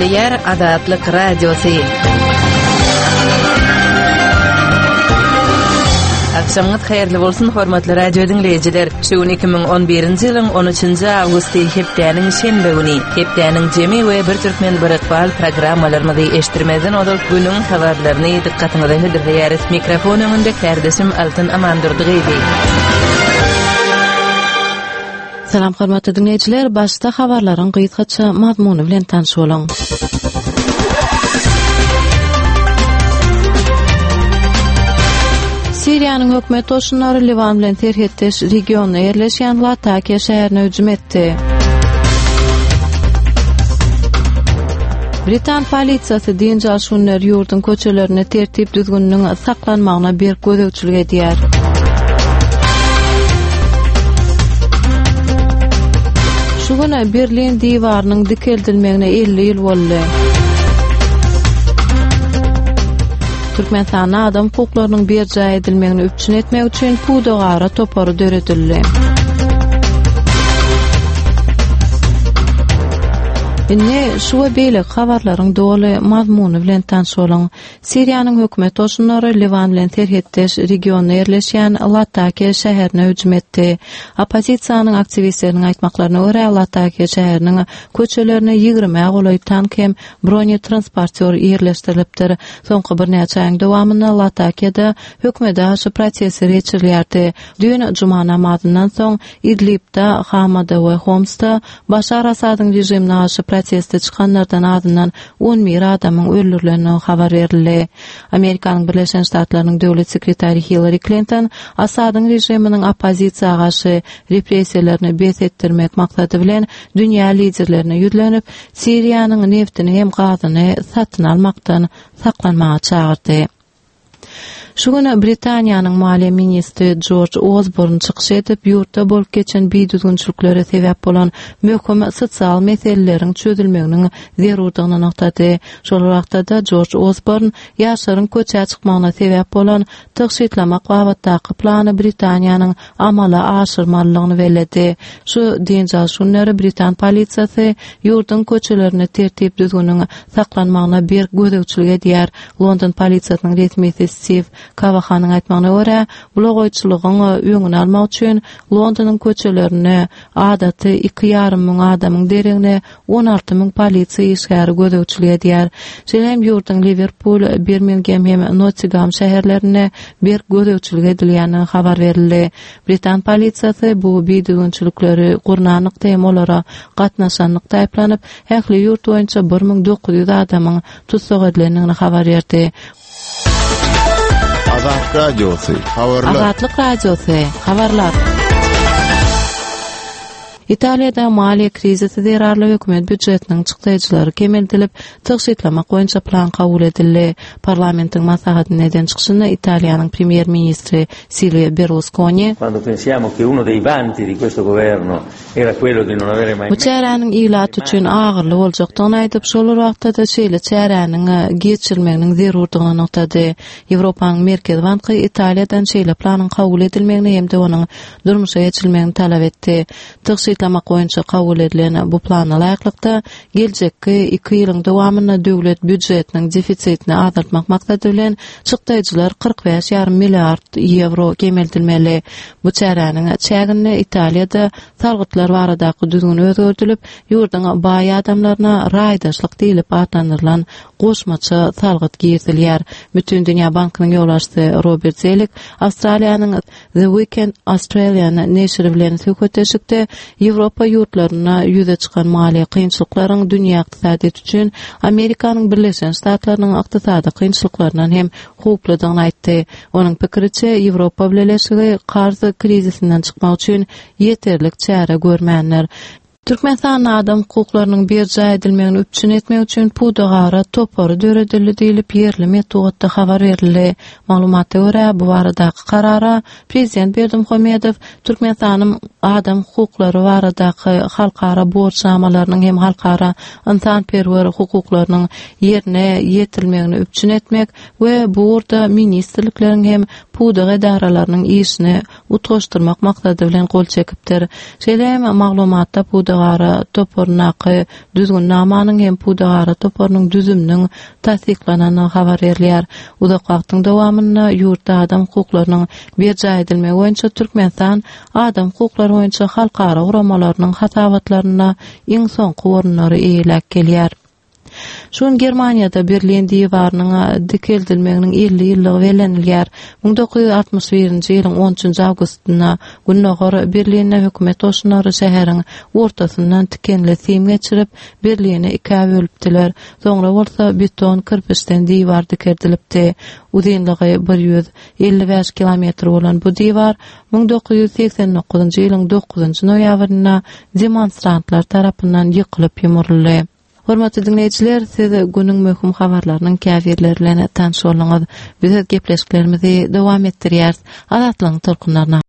Yer Adatlyk Radiosu. Akşamınız hayırlı bolsun hormatly radio dinleyijiler. Şu 2011-nji ýylyň 13-nji awgusty hepdäniň şembe güni. Hepdäniň jemi we bir türkmen birakbal programmalarymyzy eşdirmeden odup günüň habarlaryny dikkatiňize bildirýäris. Mikrofon öňünde kardeşim Altyn Amandurdygy. Salam hormatly dinleyijiler, başda habarlaryň gysgaça mazmuny bilen tanış bolaň. Siriýanyň hökümet oşunlary Liwan bilen terhetdeş regionuna ýerleşýän Latakia şäherine hüjüm etdi. Britan polisiýasy dinji aşunlar ýurdun köçelerine tertip düzgünlüğüň saklanmagyna bir gözegçilik edýär. Şu güni Berlin diýwarynyň dikeldilmegine 50 ýyl boldy. Türkmenistanda adam hukuklarynyň berja edilmegini üpçün etmek üçin Pudogara toporu döredildi. Inne şu we beýle habarlaryň doly mazmuny bilen tanış bolaň. Siriýanyň hökümet oşunlary Liwan bilen terhetdeş regionuna ýerleşýän Latakia şäherine hüjüm etdi. Opozisiýanyň aktivistleriniň aýtmaklaryna görä Latakia şäheriniň köçelerine 20 golaý tank hem broni transportör ýerleşdirilipdir. Soňky bir näçe aýyň dowamyny Latakiada hökümet aşy prosesi geçirilýärdi. Dün juma namazyndan soň Idlibde, Hamada we Homsda Başar Asadyň rejimine aşy prosesde çıkanlardan adından 11 adamın öldürülenini habar verildi. Amerikanyň Birleşen Ştatlarynyň döwlet sekretary Hillary Clinton Asadyň rejiminiň opozisiýa garşy repressiýalaryny besetdirmek maksady bilen dünýä liderlerine ýüzlenip Siriýanyň neftini hem gazyny satyn almakdan saklanmaga çağırdy. Şu güni Britaniýanyň Maliýe ministri George Osborne çykyş edip ýurtda bolup geçen biýdüzgünçiliklere sebäp bolan möhkem sosial meselelerin çözülmeginiň zerurdygyny noktady. Şol wagtda da George Osborne ýaşlaryň köçe çykmagyna sebäp bolan tygşytlamak wagtdaky plany Britaniýanyň amala aşyrmalygyny bellädi. Şu dinji şunlary Britan polisiýasy ýurdun köçelerine tertip düzgünlüğüň saklanmagyna bir gözegçilik edýär. London polisiýasynyň resmisi Steve Kavahanyň aýtmagyna görä, blogoýçylygyň öňüni almak üçin Londonyň köçelerine adaty 2,5 müň adamyň deregine 16 müň polisiýa işgäri gözegçilik edýär. Şeýlem ýurdun Liverpool, Birmingham hem Nottingham şäherlerine bir gözegçilik edilýäni habar berildi. Britan polisiýasy bu biýdüzgünçilikleri gurnanyk temalara gatnaşanlykda aýplanyp, häkli ýurt boýunça 1900 adamyň tutsak edilenini habar berdi. Azatlyk Radiosu, habarlar. Azatlyk Radiosu, habarlar. Italiýada maliýe krizisi zerarly hökümet büdjetiniň çykdyjylary kemeldilip, tygşytlamak boýunça plan kabul edildi. Parlamentiň maslahatyny neden çykyşyny Italiýanyň premier ministri Silvio Berlusconi quando pensiamo che uno dei vanti di questo governo era quello di non avere mai bu çäranyň ýylat üçin agyrly boljakdygyny aýdyp, şol wagtda da şeýle çäranyň geçirilmeginiň zerurdygyny noktady. Ýewropanyň Merkez Banky Italiýadan şeýle planyň kabul edilmegini hem de onuň durmuşa geçirilmegini talap etdi. Tygşytlamak boýunça kabul edilen bu plana laýyklykda geljekki 2 ýylyň dowamyna döwlet büdjetiniň defisitini azaltmak maksady bilen çykdyjylar 45,5 milliard euro kemeldilmeli. Bu çäranyň çägini Italiýada salgytlar baradaky düzgün özgörtülip, ýurdun baý adamlaryna raýdaşlyk diýilip atanylan goşmaçy salgyt giýilýär. Bütün Dünýä Bankynyň ýoldaşy Robert Zelik Australiýanyň The Weekend Australian näşri bilen söhbetleşikde Ýewropa ýurtlaryna ýüze çykan maliýe kynçylyklaryň dünýä ykdysadyety üçin Amerikanyň Birleşen Ştatlarynyň ykdysady kynçylyklaryndan hem hukuklydygyny aýtdy. Onuň pikiriçe Ýewropa birleşigi karzy krizisinden çykmak üçin ýeterlik çäre görmänler. Türkmenistan adam hukuklarynyň berja edilmegini üpçün etmek üçin Pudogara toporu döredildi diýilip ýerli metodda habar berildi. Malumatda görä bu baradaky karara Prezident Berdimuhamedow Türkmenistanyň adam hukuklary baradaky halkara borçlamalarynyň hem halkara insanperwer hukuklarynyň ýerine ýetilmegini üpçün etmek we bu urda ministrlikleriň hem puda edaralarynyň işini utgaşdyrmak maksady bilen gol çekipdir. Şeýle maglumatda pudagara topornaky düzgün namanyň hem pudagara toporunyň düzümniň tasdiklanyny habar berýär. Uzak wagtyň dowamynda ýurtda adam hukuklarynyň berja edilmegi boýunça Türkmenistan adam hukuklary boýunça halkara uramalarynyň hatawatlaryna iň soňky orunlary eýilek gelýär. Şun Germaniýada Berlin diýwarynyň dikeldilmeginiň 50 ýyllygy belenilýär. 1961-nji ýylyň 13-nji awgustynda Günnähor Berlinne hökümet oşunlary şäheriň ortasyndan tikenli sim geçirip Berlini ikä bölüpdiler. Soňra bolsa beton kirpişden diýwar dikerdilipdi. Uzunlygy 155 kilometr bolan bu diýwar 1989-njy ýylyň 9-njy noýabrynda demonstrantlar tarapyndan ýykylyp ýumurildy. Hormatly dinleýijiler, siz günüň möhüm habarlarynyň käfirleri bilen tanış bolňyz. Biz gepleşiklerimizi dowam etdirýäris. Azatlygyň tolkunlaryna